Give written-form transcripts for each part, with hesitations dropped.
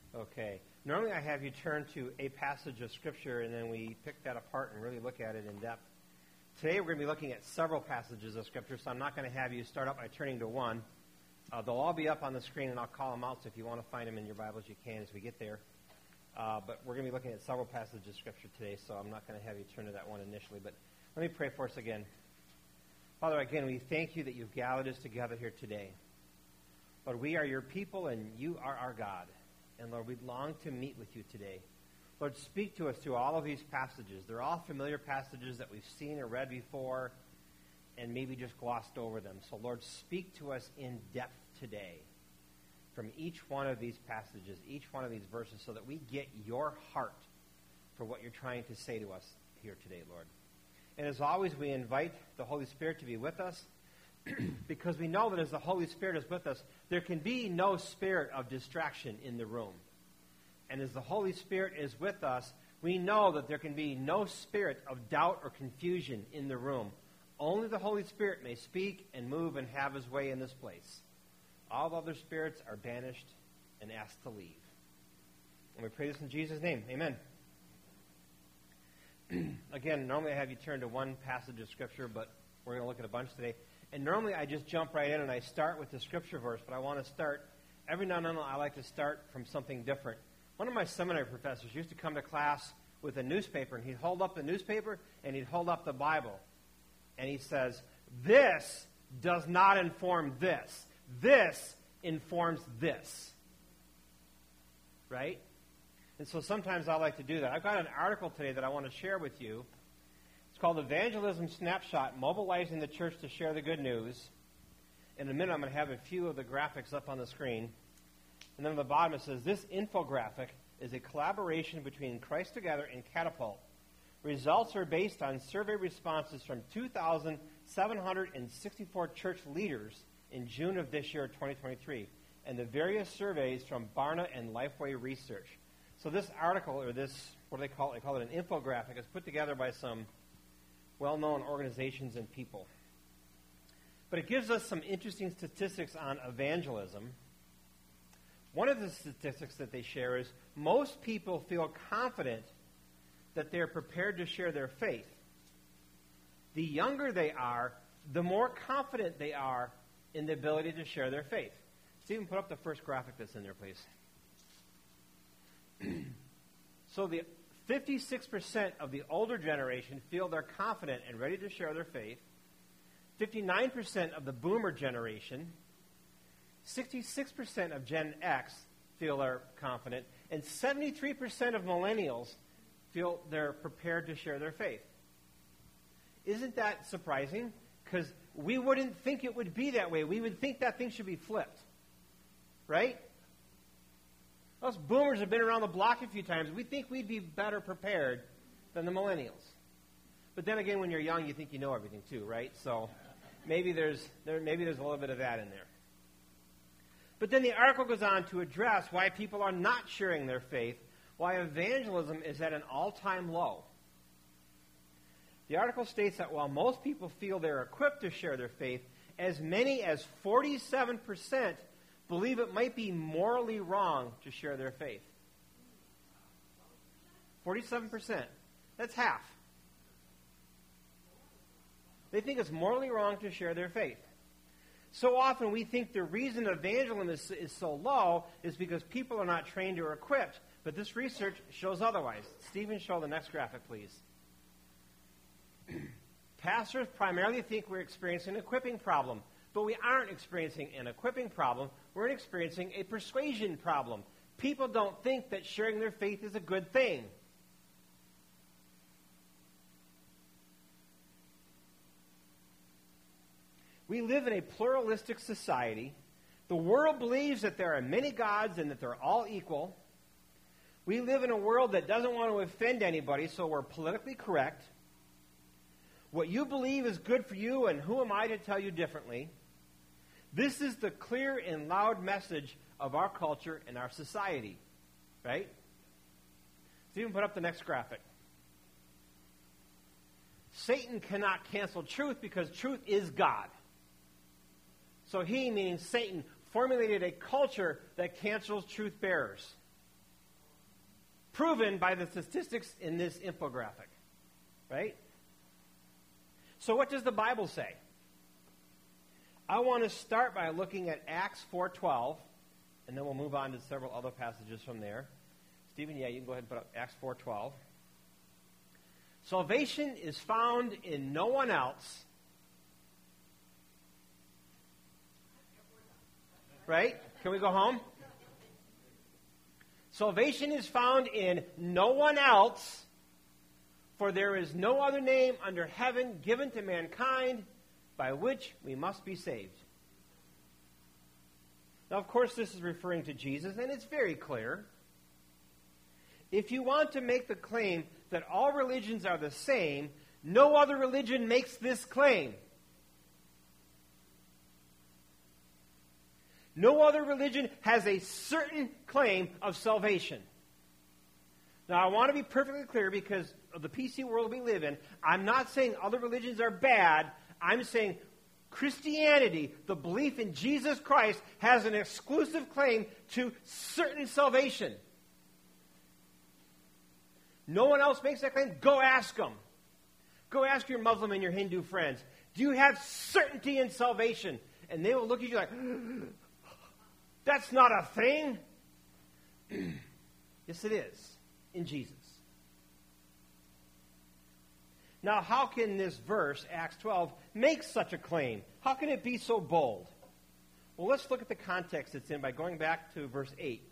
Okay. Normally I have you turn to a passage of Scripture and then we pick that apart and really look at it in depth. Today we're going to be looking at several passages of Scripture, so I'm not going to have you start out by turning to one. They'll all be up on the screen and I'll call them out, so if you want to find them in your Bibles you can as we get there. But we're going to be looking at several passages of Scripture today, so I'm not going to have you turn to that one initially. But let me pray for us again. Father, again, we thank you that you've gathered us together here today. Lord, we are your people and you are our God. And Lord, we long to meet with you today. Lord, speak to us through all of these passages. They're all familiar passages that we've seen or read before and maybe just glossed over them. So Lord, speak to us in depth today from each one of these passages, each one of these verses, so that we get your heart for what you're trying to say to us here today, Lord. And as always, we invite the Holy Spirit to be with us because we know that as the Holy Spirit is with us, there can be no spirit of distraction in the room. And as the Holy Spirit is with us, we know that there can be no spirit of doubt or confusion in the room. Only the Holy Spirit may speak and move and have his way in this place. All other spirits are banished and asked to leave. And we pray this in Jesus' name. Amen. Again, normally I have you turn to one passage of Scripture, but we're going to look at a bunch today. And normally I just jump right in and I start with the Scripture verse, but I want to start, every now and then I like to start from something different. One of my seminary professors used to come to class with a newspaper, and he'd hold up the newspaper and he'd hold up the Bible. And he says, this does not inform this. This informs this. Right? And so sometimes I like to do that. I've got an article today that I want to share with you. It's called Evangelism Snapshot, Mobilizing the Church to Share the Good News. In a minute, I'm going to have a few of the graphics up on the screen. And then at the bottom it says, this infographic is a collaboration between Christ Together and Catapult. Results are based on survey responses from 2,764 church leaders in June of this year, 2023, and the various surveys from Barna and Lifeway Research. So this article, or this, what do they call it? They call it an infographic. It's put together by some well-known organizations and people. But it gives us some interesting statistics on evangelism. One of the statistics that they share is most people feel confident that they're prepared to share their faith. The younger they are, the more confident they are in the ability to share their faith. Stephen, put up the first graphic that's in there, please. So the 56% of the older generation feel they're confident and ready to share their faith. 59% of the boomer generation, 66% of Gen X feel they're confident, and 73% of millennials feel they're prepared to share their faith. Isn't that surprising? Because we wouldn't think it would be that way. We would think that thing should be flipped. Right? Us boomers have been around the block a few times. We think we'd be better prepared than the millennials. But then again, when you're young, you think you know everything too, right? So maybe there's a little bit of that in there. But then the article goes on to address why people are not sharing their faith, why evangelism is at an all-time low. The article states that while most people feel they're equipped to share their faith, as many as 47% believe it might be morally wrong to share their faith. 47%. That's half. They think it's morally wrong to share their faith. So often we think the reason evangelism is so low is because people are not trained or equipped. But this research shows otherwise. Stephen, show the next graphic, please. Pastors primarily think we're experiencing an equipping problem. But we aren't experiencing an equipping problem. We're experiencing a persuasion problem. People don't think that sharing their faith is a good thing. We live in a pluralistic society. The world believes that there are many gods and that they're all equal. We live in a world that doesn't want to offend anybody, so we're politically correct. What you believe is good for you, and who am I to tell you differently? This is the clear and loud message of our culture and our society. Right? Stephen, put up the next graphic. Satan cannot cancel truth because truth is God. So he, meaning Satan, formulated a culture that cancels truth bearers. proven by the statistics in this infographic, right? So what does the Bible say? I want to start by looking at Acts 4:12, and then we'll move on to several other passages from there. Stephen, yeah, you can go ahead and put up Acts 4:12. Salvation is found in no one else. Right? Can we go home? Salvation is found in no one else, for there is no other name under heaven given to mankind by which we must be saved. Now, of course, this is referring to Jesus, and it's very clear. If you want to make the claim that all religions are the same, no other religion makes this claim. No other religion has a certain claim of salvation. Now, I want to be perfectly clear because of the PC world we live in. I'm not saying other religions are bad. I'm saying Christianity, the belief in Jesus Christ, has an exclusive claim to certain salvation. No one else makes that claim. Go ask them. Go ask your Muslim and your Hindu friends. Do you have certainty in salvation? And they will look at you like, that's not a thing. Yes, it is in Jesus. Now, how can this verse, Acts 12, make such a claim? How can it be so bold? Well, let's look at the context it's in by going back to verse 8.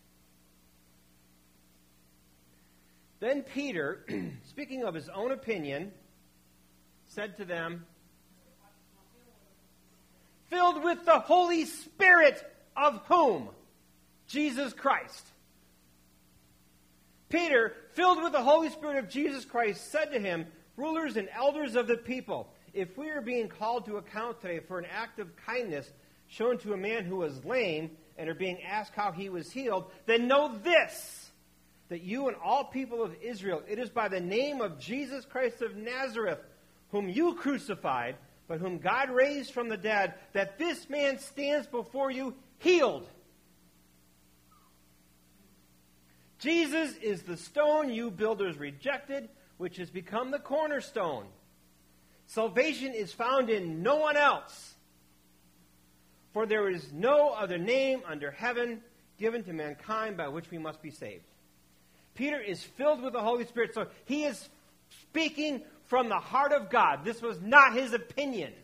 Then Peter, speaking of his own opinion, said to them, filled with the Holy Spirit of whom? Jesus Christ. Peter, filled with the Holy Spirit of Jesus Christ, said to him, rulers and elders of the people, if we are being called to account today for an act of kindness shown to a man who was lame and are being asked how he was healed, then know this, that you and all people of Israel, it is by the name of Jesus Christ of Nazareth, whom you crucified, but whom God raised from the dead, that this man stands before you healed. Jesus is the stone you builders rejected, which has become the cornerstone. Salvation is found in no one else, for there is no other name under heaven given to mankind by which we must be saved. Peter is filled with the Holy Spirit, so he is speaking from the heart of God. This was not his opinion.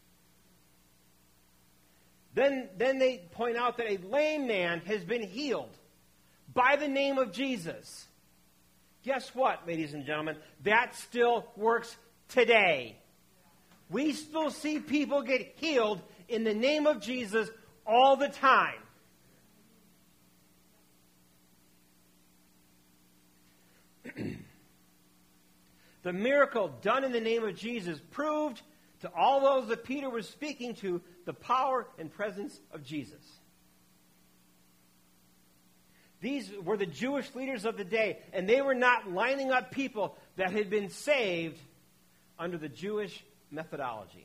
Then they point out that a lame man has been healed by the name of Jesus. Guess what, ladies and gentlemen? That still works today. We still see people get healed in the name of Jesus all the time. The miracle done in the name of Jesus proved to all those that Peter was speaking to the power and presence of Jesus. These were the Jewish leaders of the day, and they were not lining up people that had been saved under the Jewish methodology.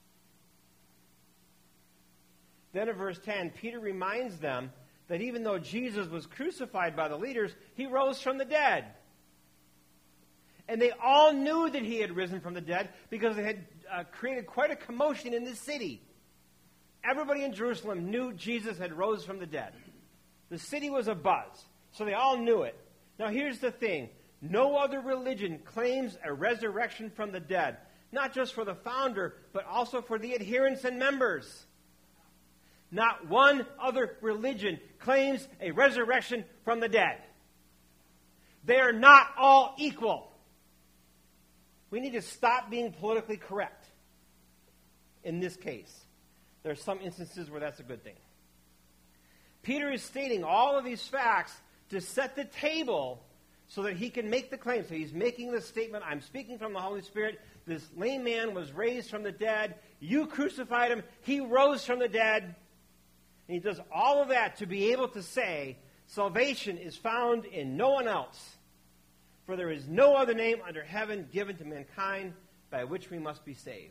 Then in verse 10, Peter reminds them that even though Jesus was crucified by the leaders, he rose from the dead. And they all knew that he had risen from the dead because it had created quite a commotion in this city. Everybody in Jerusalem knew Jesus had rose from the dead. The city was abuzz, so they all knew it. Now here's the thing. No other religion claims a resurrection from the dead, not just for the founder, but also for the adherents and members. Not one other religion claims a resurrection from the dead. They are not all equal. We need to stop being politically correct in this case. There are some instances where that's a good thing. Peter is stating all of these facts to set the table so that he can make the claim. So he's making the statement, I'm speaking from the Holy Spirit. This lame man was raised from the dead. You crucified him. He rose from the dead. And he does all of that to be able to say, salvation is found in no one else. For there is no other name under heaven given to mankind by which we must be saved.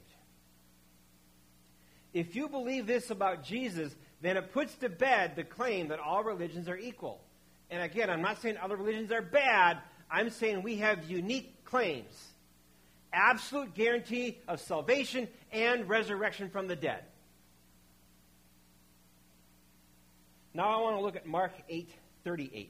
If you believe this about Jesus, then it puts to bed the claim that all religions are equal. And again, I'm not saying other religions are bad. I'm saying we have unique claims. Absolute guarantee of salvation and resurrection from the dead. Now I want to look at Mark 8:38.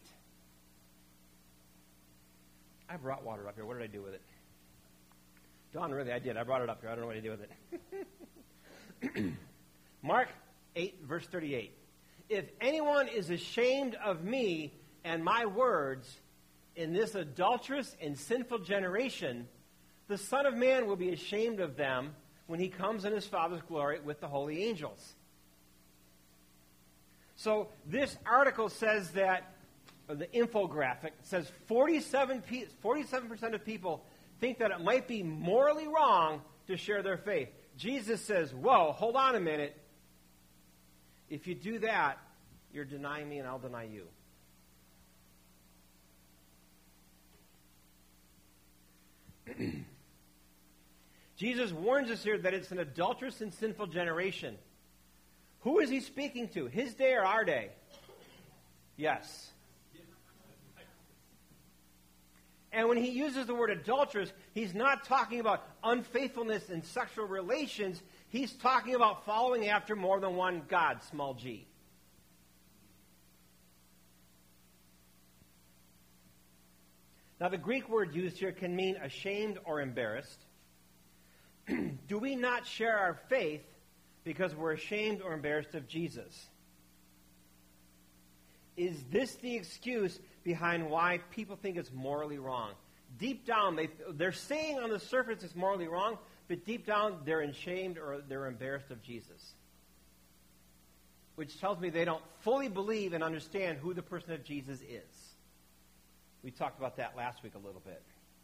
I brought water up here. What did I do with it? Dawn, really, I did. I brought it up here. I don't know what to do with it. Mark 8, verse 38. If anyone is ashamed of me and my words in this adulterous and sinful generation, the Son of Man will be ashamed of them when he comes in his Father's glory with the holy angels. So this article says that, or the infographic says 47% of people think that it might be morally wrong to share their faith. Jesus says, whoa, hold on a minute. If you do that, you're denying me and I'll deny you. Jesus warns us here that it's an adulterous and sinful generation. Who is he speaking to? His day or our day? Yes. And when he uses the word adulterous, he's not talking about unfaithfulness in sexual relations. He's talking about following after more than one God, small g. Now, the Greek word used here can mean ashamed or embarrassed. Do we not share our faith because we're ashamed or embarrassed of Jesus? Is this the excuse behind why people think it's morally wrong? Deep down, they're saying on the surface it's morally wrong, but deep down they're ashamed or they're embarrassed of Jesus. Which tells me they don't fully believe and understand who the person of Jesus is. We talked about that last week a little bit.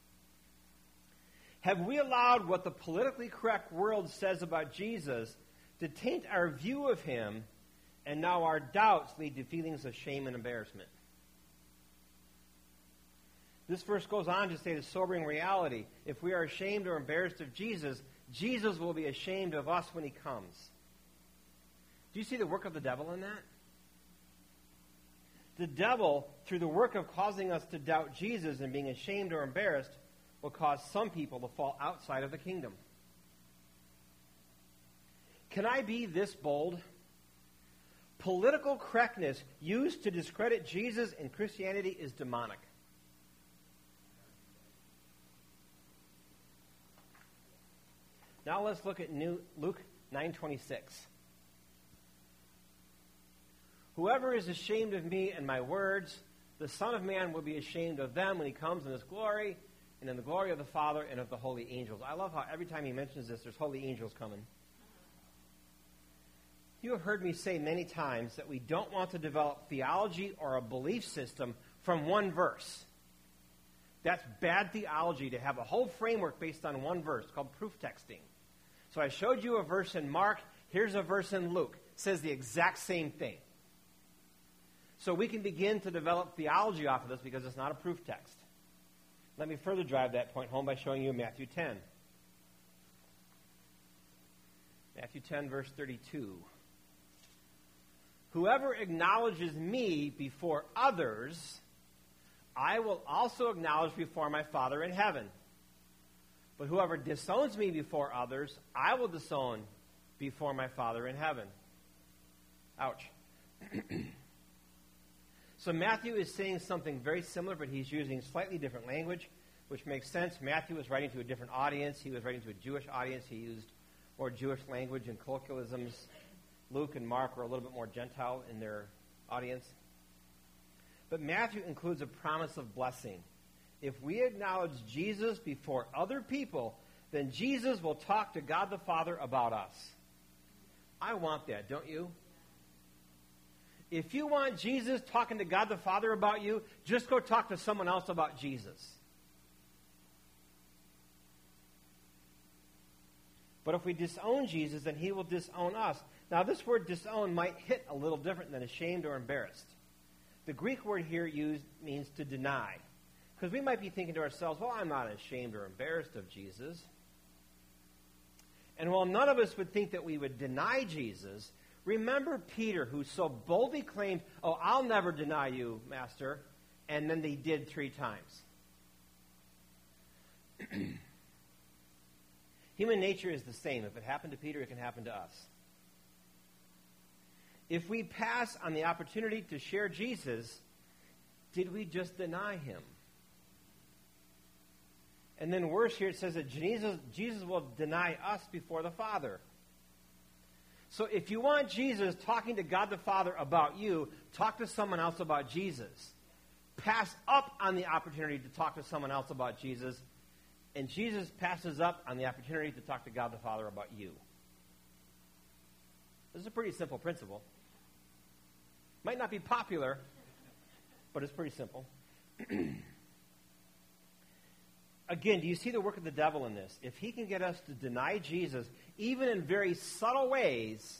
Have we allowed what the politically correct world says about Jesus to taint our view of him, and now our doubts lead to feelings of shame and embarrassment? This verse goes on to say the sobering reality. If we are ashamed or embarrassed of Jesus, Jesus will be ashamed of us when he comes. Do you see the work of the devil in that? The devil, through the work of causing us to doubt Jesus and being ashamed or embarrassed, will cause some people to fall outside of the kingdom. Can I be this bold? Political correctness used to discredit Jesus and Christianity is demonic. Now let's look at Luke 9:26. Whoever is ashamed of me and my words, the Son of Man will be ashamed of them when he comes in his glory and in the glory of the Father and of the holy angels. I love how every time he mentions this, there's holy angels coming. You have heard me say many times that we don't want to develop theology or a belief system from one verse. That's bad theology, to have a whole framework based on one verse called proof texting. So I showed you a verse in Mark. Here's a verse in Luke. It says the exact same thing. So we can begin to develop theology off of this because it's not a proof text. Let me further drive that point home by showing you Matthew 10. Matthew 10, verse 32. Whoever acknowledges me before others, I will also acknowledge before my Father in heaven. But whoever disowns me before others, I will disown before my Father in heaven. Ouch. So Matthew is saying something very similar, but he's using slightly different language, which makes sense. Matthew was writing to a different audience. He was writing to a Jewish audience. He used more Jewish language and colloquialisms. Luke and Mark were a little bit more Gentile in their audience. But Matthew includes a promise of blessing. If we acknowledge Jesus before other people, then Jesus will talk to God the Father about us. I want that, don't you? If you want Jesus talking to God the Father about you, just go talk to someone else about Jesus. But if we disown Jesus, then he will disown us. Now, this word disown might hit a little different than ashamed or embarrassed. The Greek word here used means to deny. Because we might be thinking to ourselves, well, I'm not ashamed or embarrassed of Jesus. And while none of us would think that we would deny Jesus, Remember Peter, who so boldly claimed, "Oh, I'll never deny you, Master," and then they did 3 times. Human nature is the same. If it happened to Peter, it can happen to us. If we pass on the opportunity to share Jesus, did we just deny him? And then worse here, it says that Jesus will deny us before the Father. So if you want Jesus talking to God the Father about you, talk to someone else about Jesus. Pass up on the opportunity to talk to someone else about Jesus, and Jesus passes up on the opportunity to talk to God the Father about you. This is a pretty simple principle. Might not be popular, but it's pretty simple. Again, do you see the work of the devil in this? If he can get us to deny Jesus, even in very subtle ways,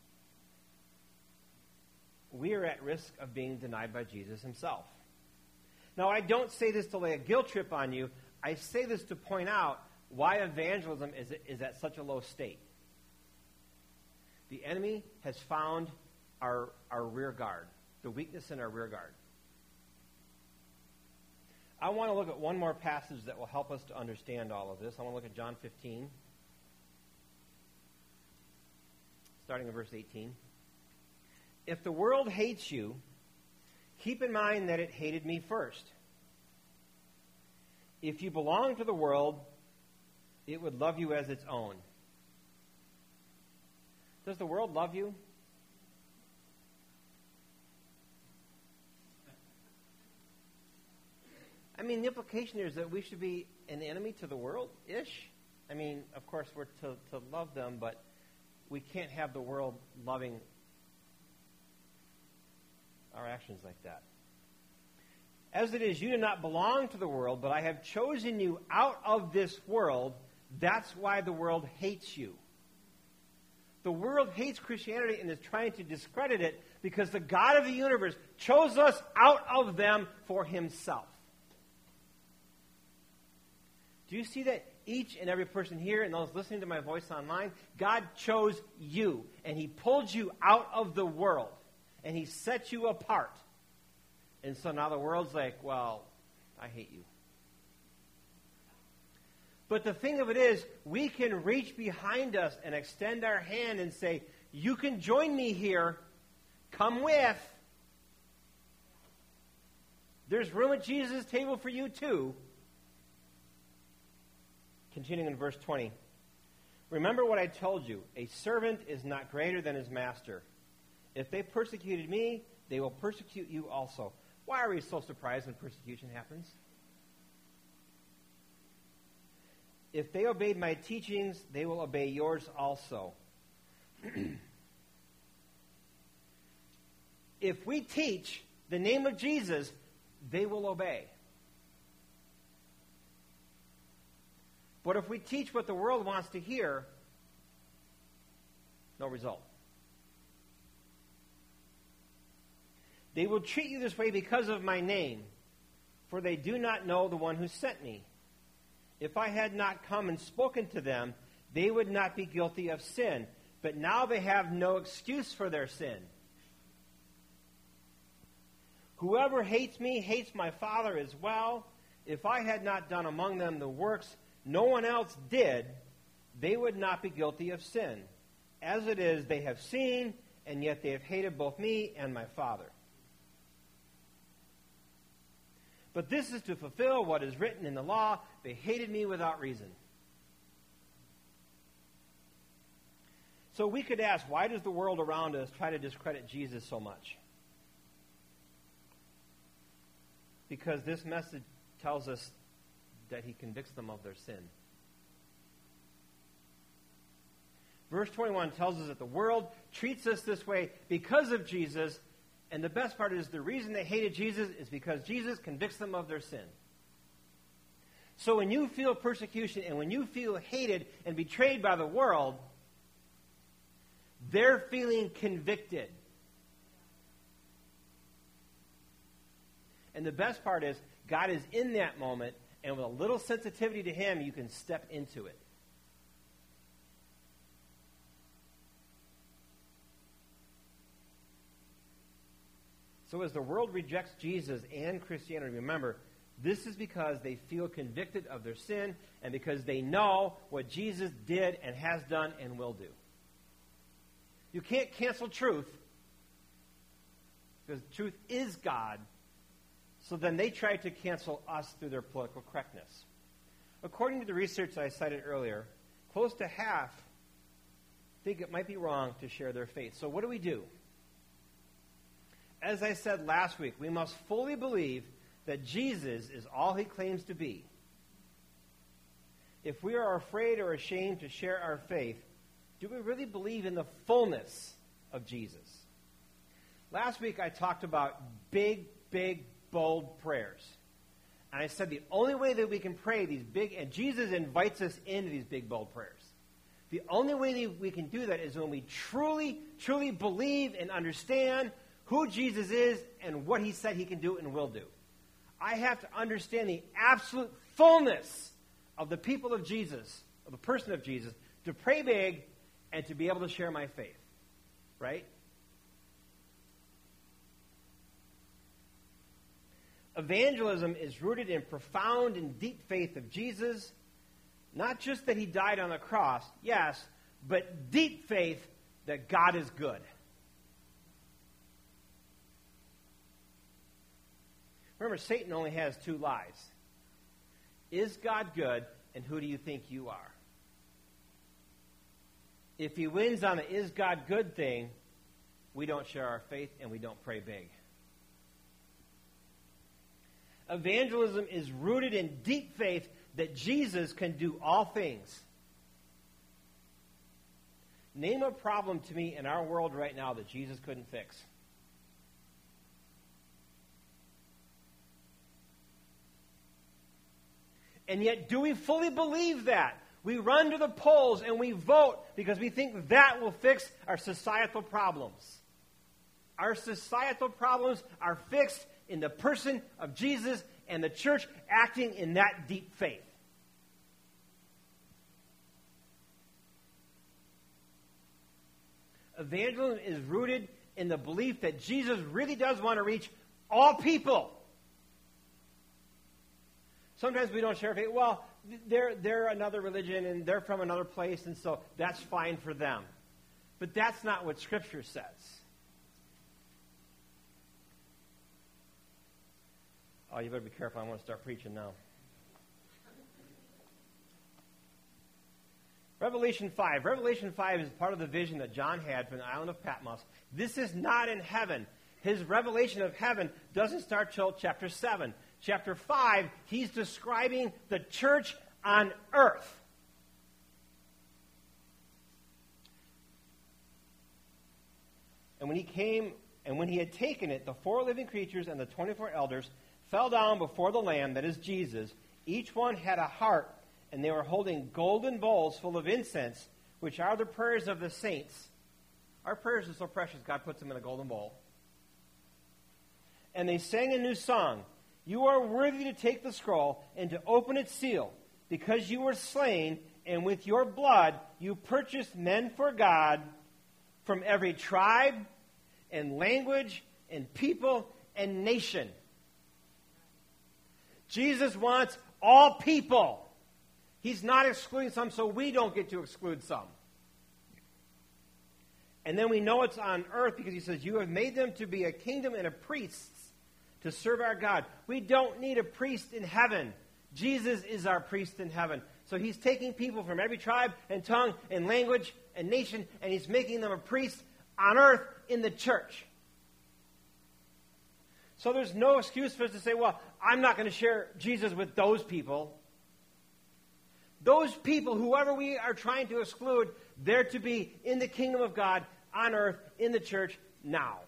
we are at risk of being denied by Jesus himself. Now, I don't say this to lay a guilt trip on you. I say this to point out why evangelism is at such a low state. The enemy has found our rear guard, the weakness in our rear guard. I want to look at one more passage that will help us to understand all of this. I want to look at John 15, starting in verse 18. If the world hates you, keep in mind that it hated me first. If you belong to the world, it would love you as its own. Does the world love you? I mean, the implication here is that we should be an enemy to the world-ish. I mean, of course, we're to love them, but we can't have the world loving our actions like that. As it is, you do not belong to the world, but I have chosen you out of this world. That's why the world hates you. The world hates Christianity and is trying to discredit it because the God of the universe chose us out of them for himself. Do you see that each and every person here and those listening to my voice online, God chose you, and he pulled you out of the world, and he set you apart. And so now the world's like, well, I hate you. But the thing of it is, we can reach behind us and extend our hand and say, you can join me here. Come with. There's room at Jesus' table for you too. Continuing in verse 20. Remember what I told you. A servant is not greater than his master. If they persecuted me, they will persecute you also. Why are we so surprised when persecution happens? If they obeyed my teachings, they will obey yours also. If we teach the name of Jesus, they will obey. But if we teach what the world wants to hear, no result. They will treat you this way because of my name, for they do not know the one who sent me. If I had not come and spoken to them, they would not be guilty of sin. But now they have no excuse for their sin. Whoever hates me hates my Father as well. If I had not done among them the works no one else did, they would not be guilty of sin. As it is, they have seen, and yet they have hated both me and my Father. But this is to fulfill what is written in the law. They hated me without reason. So we could ask, why does the world around us try to discredit Jesus so much? Because this message tells us that he convicts them of their sin. Verse 21 tells us that the world treats us this way because of Jesus, and the best part is the reason they hated Jesus is because Jesus convicts them of their sin. So when you feel persecution and when you feel hated and betrayed by the world, they're feeling convicted. And the best part is God is in that moment, and with a little sensitivity to him, you can step into it. So as the world rejects Jesus and Christianity, remember, this is because they feel convicted of their sin and because they know what Jesus did and has done and will do. You can't cancel truth because truth is God. So then they try to cancel us through their political correctness. According to the research that I cited earlier, close to half think it might be wrong to share their faith. So what do? As I said last week, we must fully believe that Jesus is all he claims to be. If we are afraid or ashamed to share our faith, do we really believe in the fullness of Jesus? Last week I talked about big, bold prayers. And I said the only way that we can pray these big, and Jesus invites us into these big, bold prayers. The only way that we can do that is when we truly believe and understand who Jesus is and what he said he can do and will do. I have to understand the absolute fullness of the people of Jesus, of the person of Jesus, to pray big and to be able to share my faith. Right? Evangelism is rooted in profound and deep faith of Jesus. Not just that he died on the cross, yes, but deep faith that God is good. Remember, Satan only has two lies. Is God good, and who do you think you are? If he wins on the is God good thing, we don't share our faith and we don't pray big. Evangelism is rooted in deep faith that Jesus can do all things. Name a problem to me in our world right now that Jesus couldn't fix. And yet, do we fully believe that? We run to the polls and we vote because we think that will fix our societal problems. Our societal problems are fixed in the person of Jesus and the church acting in that deep faith. Evangelism is rooted in the belief that Jesus really does want to reach all people. Sometimes we don't share faith. Well, they're another religion and they're from another place, and so that's fine for them. But that's not what Scripture says. Oh, you better be careful. I want to start preaching now. Revelation 5. Revelation 5 is part of the vision that John had from the island of Patmos. This is not in heaven. His revelation of heaven doesn't start till chapter 7. Chapter 5, he's describing the church on earth. And when he came, and when he had taken it, the 4 living creatures and the 24 elders fell down before the Lamb, that is Jesus. Each one had a harp, and they were holding golden bowls full of incense, which are the prayers of the saints. Our prayers are so precious, God puts them in a golden bowl. And they sang a new song. You are worthy to take the scroll and to open its seal, because you were slain, and with your blood you purchased men for God from every tribe and language and people and nation. Jesus wants all people. He's not excluding some, so we don't get to exclude some. And then we know it's on earth because he says, you have made them to be a kingdom and a priests to serve our God. We don't need a priest in heaven. Jesus is our priest in heaven. So he's taking people from every tribe and tongue and language and nation, and he's making them a priest on earth in the church. So there's no excuse for us to say, well, I'm not going to share Jesus with those people. Those people, whoever we are trying to exclude, they're to be in the kingdom of God, on earth, in the church, now.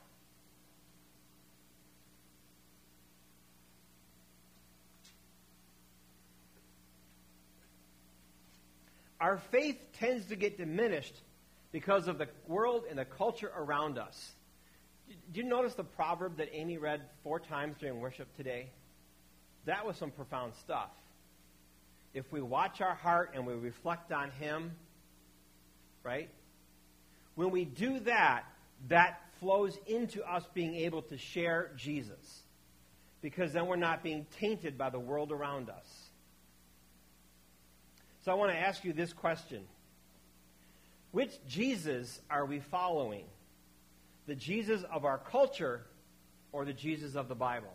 Our faith tends to get diminished because of the world and the culture around us. Did you notice the proverb that Amy read 4 times during worship today? That was some profound stuff. If we watch our heart and we reflect on Him, right? When we do that, that flows into us being able to share Jesus, because then we're not being tainted by the world around us. So I want to ask you this question. Which Jesus are we following? The Jesus of our culture or the Jesus of the Bible?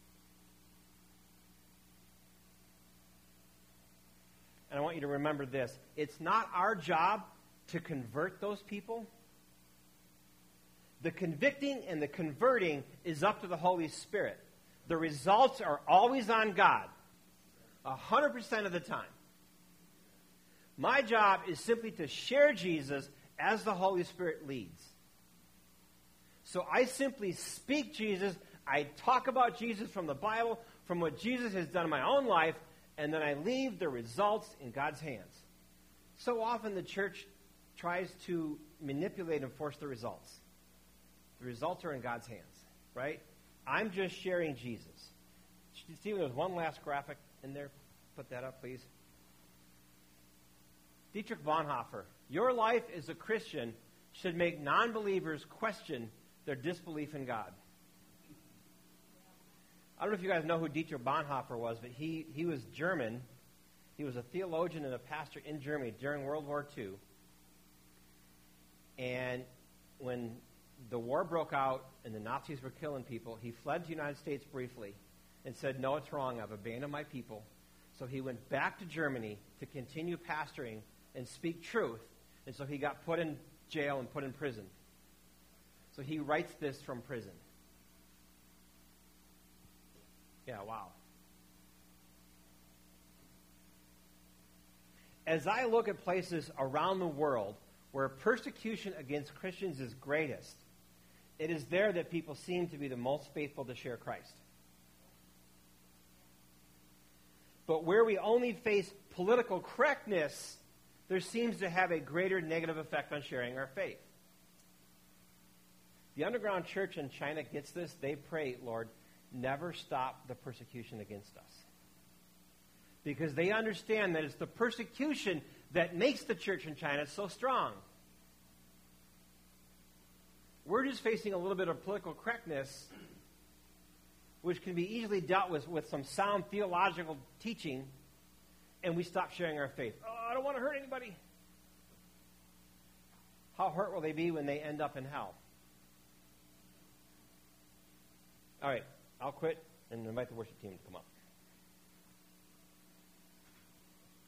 And I want you to remember this. It's not our job to convert those people. The convicting and the converting is up to the Holy Spirit. The results are always on God, 100% of the time. My job is simply to share Jesus as the Holy Spirit leads. So I simply speak Jesus. I talk about Jesus from the Bible, from what Jesus has done in my own life, and then I leave the results in God's hands. So often the church tries to manipulate and force the results. The results are in God's hands, right? I'm just sharing Jesus. Stephen, there's one last graphic in there. Put that up, please. Dietrich Bonhoeffer, your life as a Christian should make non-believers question their disbelief in God. I don't know if you guys know who Dietrich Bonhoeffer was, but he was German. He was a theologian and a pastor in Germany during World War II. And when the war broke out and the Nazis were killing people, he fled to the United States briefly and said, no, it's wrong. I've abandoned my people. So he went back to Germany to continue pastoring and speak truth. And so he got put in jail and put in prison. So he writes this from prison. Yeah, wow. As I look at places around the world where persecution against Christians is greatest, it is there that people seem to be the most faithful to share Christ. But where we only face political correctness, there seems to have a greater negative effect on sharing our faith. The underground church in China gets this. They pray, Lord, never stop the persecution against us. Because they understand that it's the persecution that makes the church in China so strong. We're just facing a little bit of political correctness, which can be easily dealt with some sound theological teaching, and we stop sharing our faith. Oh, I don't want to hurt anybody. How hurt will they be when they end up in hell? All right, I'll quit and invite the worship team to come up.